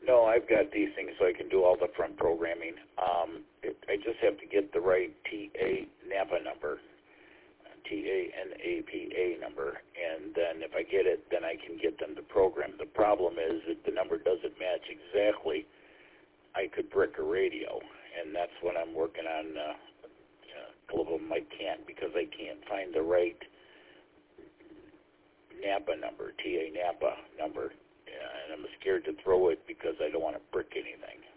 No, I've got these things so I can do all the front programming. I just have to get the right TA NAPA number, TANAPA number, and then if I get it, then I can get them to program. The problem is that the number doesn't match exactly. I could brick a radio, and that's what I'm working on. A couple of them I can't because I can't find the right NAPA number, TA NAPA number, and I'm scared to throw it because I don't want to brick anything.